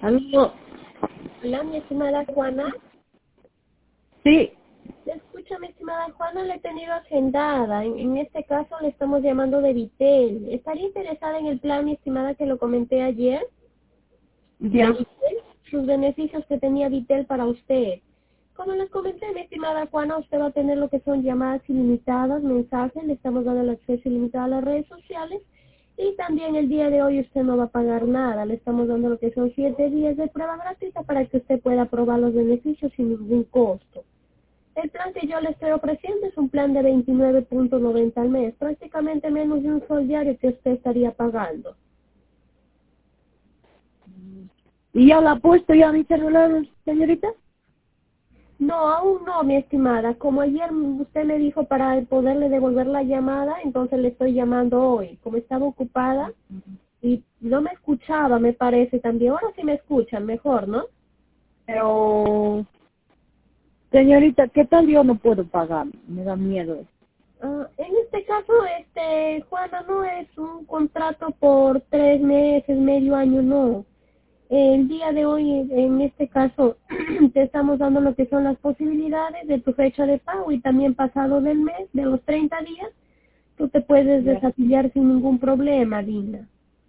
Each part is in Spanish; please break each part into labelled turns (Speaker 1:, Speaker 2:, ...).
Speaker 1: Aló.
Speaker 2: Hola, mi estimada Juana.
Speaker 1: Sí.
Speaker 2: ¿Se escucha, mi estimada Juana? Le he tenido agendada. En este caso le estamos llamando de Vitel. ¿Estaría interesada en el plan, mi estimada, que lo comenté ayer?
Speaker 1: Ya.
Speaker 2: De Vitel, sus beneficios que tenía Vitel para usted. Como les comenté, mi estimada Juana, usted va a tener lo que son llamadas ilimitadas, mensajes, le estamos dando el acceso ilimitado a las redes sociales. Y también el día de hoy usted no va a pagar nada, le estamos dando lo que son 7 días de prueba gratuita para que usted pueda probar los beneficios sin ningún costo. El plan que yo le estoy ofreciendo es un plan de 29.90 al mes, prácticamente menos de un sol diario que usted estaría pagando.
Speaker 1: ¿Y ya la ha puesto ya a mi celular, señorita?
Speaker 2: No, aún no, mi estimada. Como ayer usted me dijo para poderle devolver la llamada, entonces le estoy llamando hoy. Como estaba ocupada y no me escuchaba, me parece también. Ahora sí me escuchan mejor, ¿no?
Speaker 1: Pero, señorita, ¿qué tal yo no puedo pagar? Me da miedo.
Speaker 2: En este caso, Juana, no es un contrato por 3 meses, medio año, no. El día de hoy, en este caso, te estamos dando lo que son las posibilidades de tu fecha de pago y también pasado del mes, de los 30 días, tú te puedes desafiliar sin ningún problema, Dina.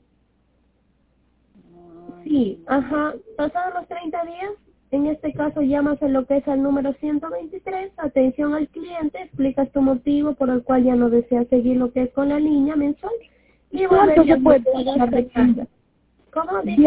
Speaker 2: Sí, ajá, pasados los 30 días, en este caso llamas en lo que es al número 123, atención al cliente, explicas tu motivo por el cual ya no deseas seguir lo que es con la línea mensual y
Speaker 1: ¿Cuánto se
Speaker 2: volverías
Speaker 1: puede
Speaker 2: a
Speaker 1: pagar?
Speaker 2: dejar de carga. ¿Cómo dices?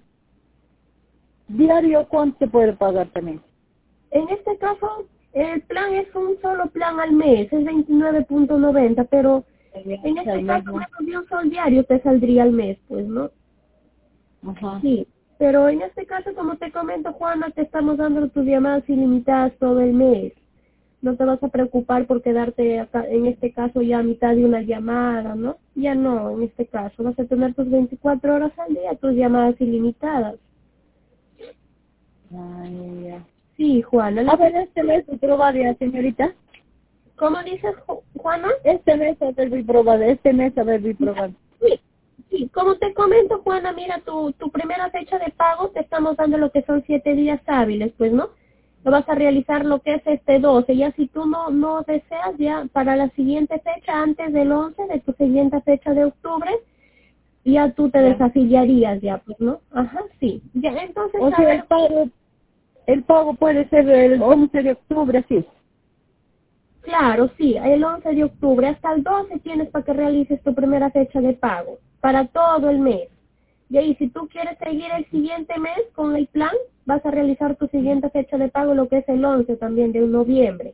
Speaker 1: Diario, ¿cuánto se puede pagar también?
Speaker 2: En este caso, el plan es un solo plan al mes, es 29.90, pero en este caso menos de un sol diario te saldría al mes, pues, ¿no?
Speaker 1: Ajá.
Speaker 2: Sí, pero en este caso, como te comento, Juana, te estamos dando tus llamadas ilimitadas todo el mes. No te vas a preocupar por quedarte acá, en este caso ya a mitad de una llamada, ¿no? Ya no, en este caso. Vas a tener tus 24 horas al día, tus llamadas ilimitadas.
Speaker 1: Ay, ya.
Speaker 2: Sí, Juana.
Speaker 1: A ver, este mes voy a probar ya, señorita.
Speaker 2: ¿Cómo dices, Juana?
Speaker 1: Este mes a ver, voy a probar. Este mes a ver, voy a probar.
Speaker 2: Sí, sí, como te comento, Juana, mira, tu primera fecha de pago te estamos dando lo que son 7 días hábiles, pues, ¿no? Lo vas a realizar lo que es 12. Ya si tú no deseas, ya para la siguiente fecha, antes del 11 de tu siguiente fecha de octubre, ya tú te desafiliarías ya, pues, ¿no? Ajá, sí. Ya, entonces,
Speaker 1: O
Speaker 2: a
Speaker 1: sea,
Speaker 2: ver,
Speaker 1: el pago puede ser el 11 de octubre, sí.
Speaker 2: claro, sí, el 11 de octubre hasta el 12 tienes para que realices tu primera fecha de pago, para todo el mes. Y ahí, si tú quieres seguir el siguiente mes con el plan, vas a realizar tu siguiente fecha de pago, lo que es el 11 también de noviembre.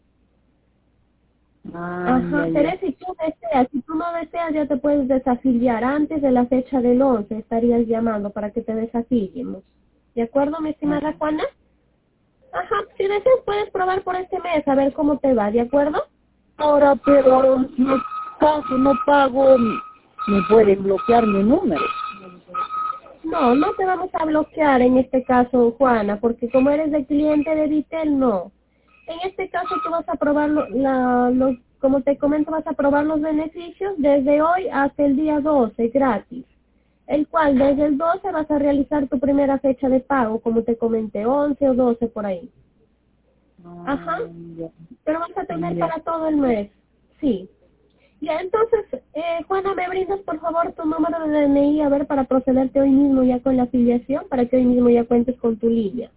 Speaker 2: Ajá, pero si tú deseas, si tú no deseas, ya te puedes desafiliar antes de la fecha del 11, estarías llamando para que te desafiliemos. ¿De acuerdo, mi estimada Juana? Ajá, si deseas puedes probar por este mes a ver cómo te va, ¿de acuerdo?
Speaker 1: Ahora, pero no pago, no pago, me pueden bloquear mi número.
Speaker 2: No, no te vamos a bloquear en este caso, Juana, porque como eres de cliente de Vitel, no. En este caso tú vas a probar, como te comento, vas a probar los beneficios desde hoy hasta el día 12, gratis. El cual desde el 12 vas a realizar tu primera fecha de pago, como te comenté, 11 o 12 por ahí. Ajá, pero vas a tener para todo el mes, sí. Ya, entonces, Juana, ¿me brindas por favor tu número de DNI, a ver, para procederte hoy mismo ya con la afiliación, para que hoy mismo ya cuentes con tu línea?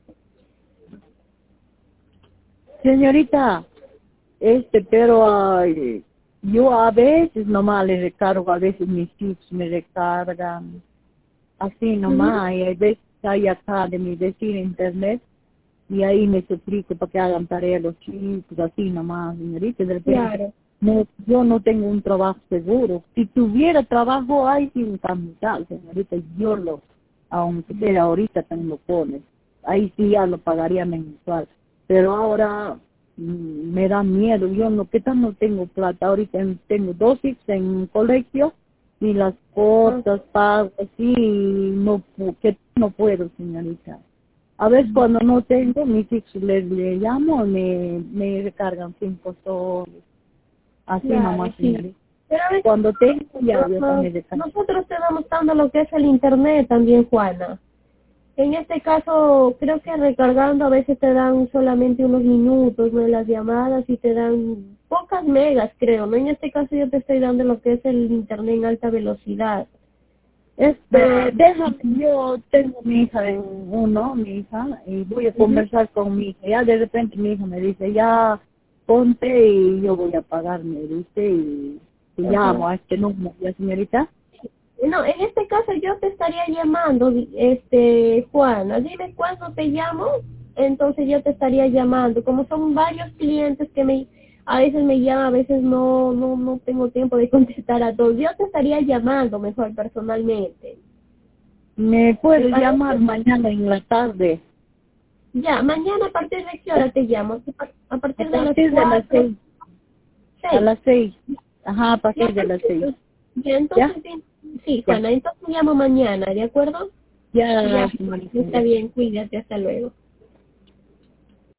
Speaker 1: Señorita, pero ay, yo a veces nomás le recargo, a veces mis chips me recargan, así nomás, y hay veces hay acá de mi vecino internet, y ahí me suplico para que hagan tarea los chicos, así nomás, señorita, de repente,
Speaker 2: Claro.
Speaker 1: no, yo no tengo un trabajo seguro. Si tuviera trabajo, ahí sí un capital, señorita, yo lo, aunque sea ahorita también lo pone, ahí sí ya lo pagaría mensual, pero ahora me da miedo, yo no, ¿qué tal no tengo plata? Ahorita tengo 2 hijos en colegio, y las cosas, pago, así, no, que no puedo, señorita. A veces cuando no tengo, mis hijos les llamo, me recargan 5 soles. Así
Speaker 2: Claro,
Speaker 1: nomás,
Speaker 2: sí.
Speaker 1: señorita.
Speaker 2: Pero a veces
Speaker 1: Cuando tengo, ya yo también recargo.
Speaker 2: nosotros te damos dando lo que es el internet también, Juana. En este caso, creo que recargando a veces te dan solamente unos minutos, ¿no? En las llamadas y te dan pocas megas, creo, ¿no? En este caso yo te estoy dando lo que es el internet en alta velocidad.
Speaker 1: Déjame, yo tengo mi hija mi hija, y voy a conversar con mi hija. Ya de repente mi hija me dice, ya ponte y yo voy a pagar, me dice, y llamo a este número, ¿ya, señorita?
Speaker 2: No, en este caso yo te estaría llamando, Juana, dime cuándo te llamo, entonces yo te estaría llamando. Como son varios clientes que a veces me llaman, a veces no tengo tiempo de contestar a todos. Yo te estaría llamando mejor personalmente.
Speaker 1: ¿Me puedes llamar mañana en la tarde?
Speaker 2: Ya, mañana a partir de qué hora te llamo? A partir de las
Speaker 1: 6.
Speaker 2: 6.
Speaker 1: A las 6. Ajá, a partir de las 6.
Speaker 2: Ya, entonces, sí, Juana, entonces llamo mañana, ¿de acuerdo?
Speaker 1: Ya,
Speaker 2: Está bien, cuídate, hasta luego.